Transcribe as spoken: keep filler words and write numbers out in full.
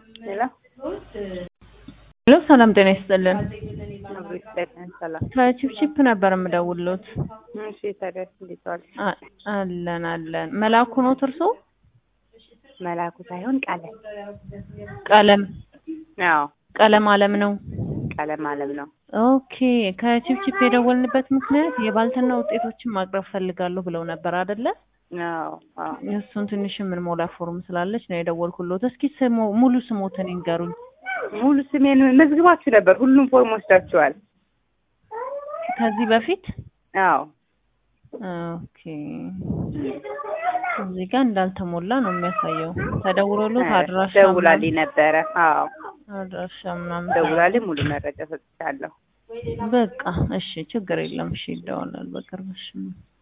ሄሎ ሄሎ ሰላም ጤና ይስጥልን። አብሮ ይስጥልን። ሰላም ከቺፕቺፕ ነበር የምደውልዎት። እሺ ታዲያ እንዴት ዋልሽ? አ- አለን አለን። መላኩ ነው እርሶ? መላኩ ሳይሆን ቀለም። ቀለም አዎ ቀለም አለም ነው። ቀለም አለም ነው። ኦኬ ከቺፕቺፕ የደወልንበት ምክንያት የባልትና ውጤቶችን ማቅረብ ፈልጋለሁ ብለው ነበር አይደለ? አዎ አዎ እሱን ትንሽ ምን ሞላ ፎርም ስላለች ነው የደወልኩልዎት። እስኪ ስሙ ሙሉ ስሞትን ይንገሩኝ። ሙሉ ስሜን መዝግባችሁ ነበር። ሁሉም ፎርም ወስዳችኋል። ከዚህ በፊት አዎ ኦኬ እዚህ ጋር እንዳልተሞላ ነው የሚያሳየው። ተደውሎልዎት አድራሻ ደውላልኝ ነበረ። አዎ አድራሻ ምናምን ደውላልኝ ሙሉ መረጃ ሰጥቻለሁ። በቃ እሺ ችግር የለም። እሺ ይደውላል በቅርብ። እሺ